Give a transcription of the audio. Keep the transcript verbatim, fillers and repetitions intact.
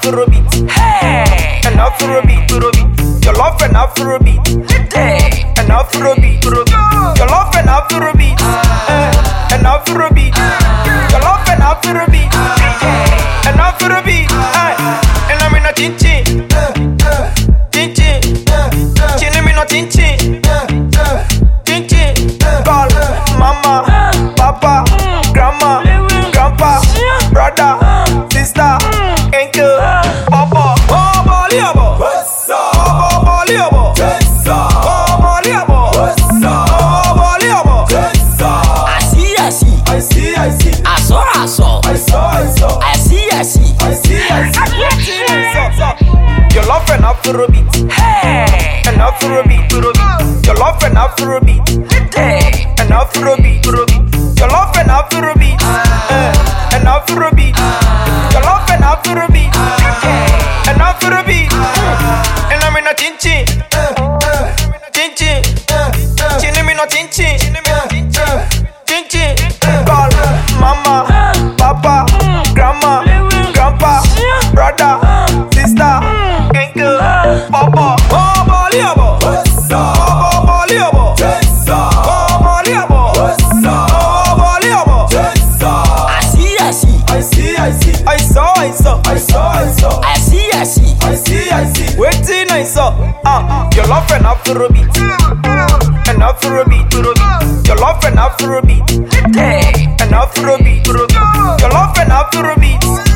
Afrobeat. Hey, An Afrobeat. Afrobeat. Your love an Afrobeat. Hey, An Afrobeat. Your love an Afrobeat. Eh, An Afrobeat. Your love an Afrobeat. An Afrobeat. Eh, And I'm in a chin chin. Chin chin. Chin in a chin chin. Chin chin. Call mama, papa, grandma, grandpa, brother, sister, uncle, papa. Oh, Boliabo. Oh, Boliabo. Oh, Boliabo. Oh, Boliabo. I see, I see. I see, I see. I saw, I saw. I saw, I saw. I see, I see. I see, I see. Your love an Afrobeat. Hey, An Afrobeat. Your love an Afrobeat. hey, An Afrobeat. Your love an Afrobeat. Eh, An Afrobeat. Your love an Afrobeat. An Afrobeat. And I'm in a chin chin. Chin chin. Chin in a chin chin. Chin chin. Call mama, papa, grandma, grandpa, brother, sister, uncle, papa. Oh, Boliabo. Oh, Boliabo. Oh, Boliabo. Oh, Boliabo. I see, I see. I see, I see. I saw, I saw. I saw, I saw. I see, I see. I see, I see. Waiting, I saw. Ah, your love an Afrobeat. An Afrobeat. Your love an Afrobeat. Hey, An Afrobeat. Your love an Afrobeat.